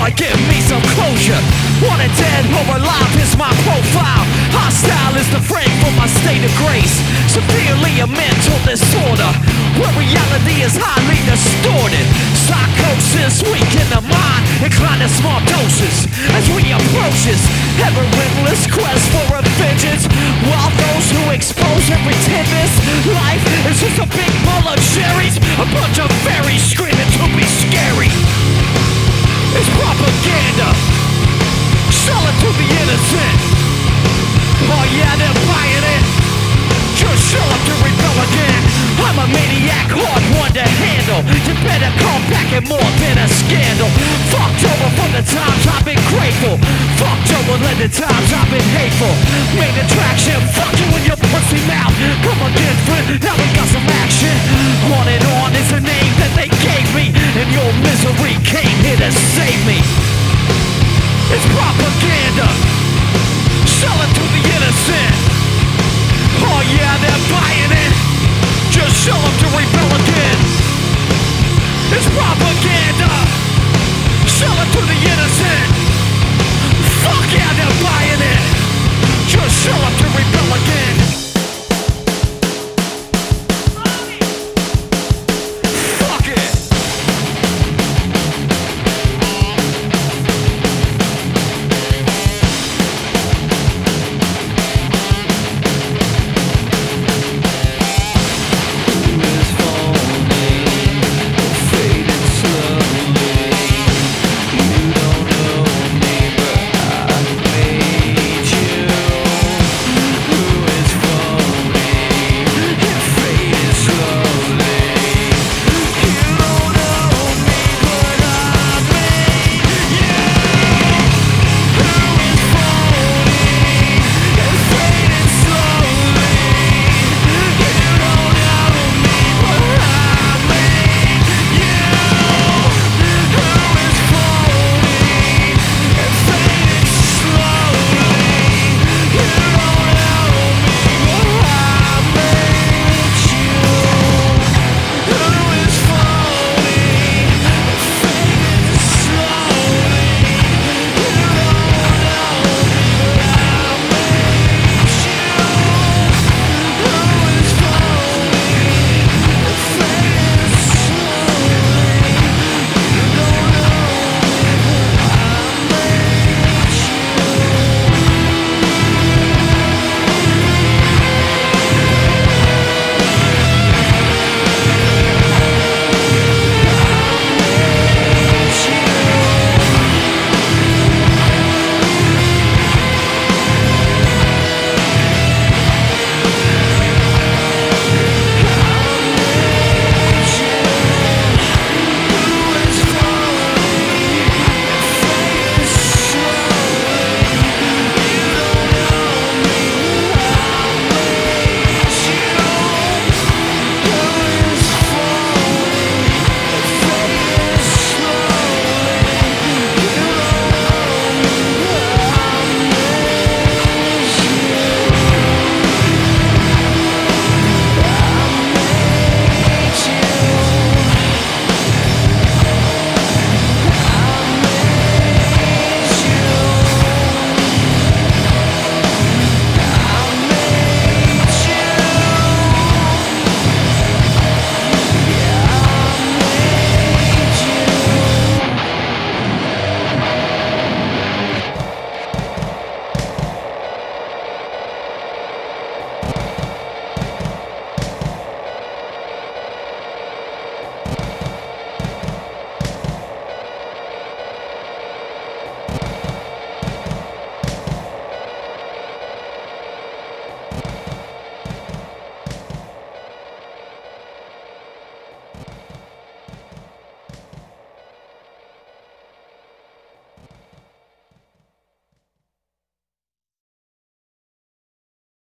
boy, give me some closure. Wanted dead or alive is my profile. Hostile is the frame for my state of grace. Severely a mental disorder, where reality is highly distorted. Psychosis weak in the mind, inclined to small doses. As we approach this ever-endless quest for a vengeance, while those who expose and pretend this life is just a big bowl of cherries, a bunch of fairies screaming to be scary. It's propaganda, sell it to the innocent. Oh yeah, they're buying it. Just show up to rebel again. I'm a maniac, hard one to handle. You better come back and more than a scandal. Fucked over from the times I've been grateful. Fucked over than the times I've been hateful. Main attraction, fuck you in your pussy mouth. Come again, friend, now we got some action. On is the name that they gave me, and your misery came here to save me. It's propaganda.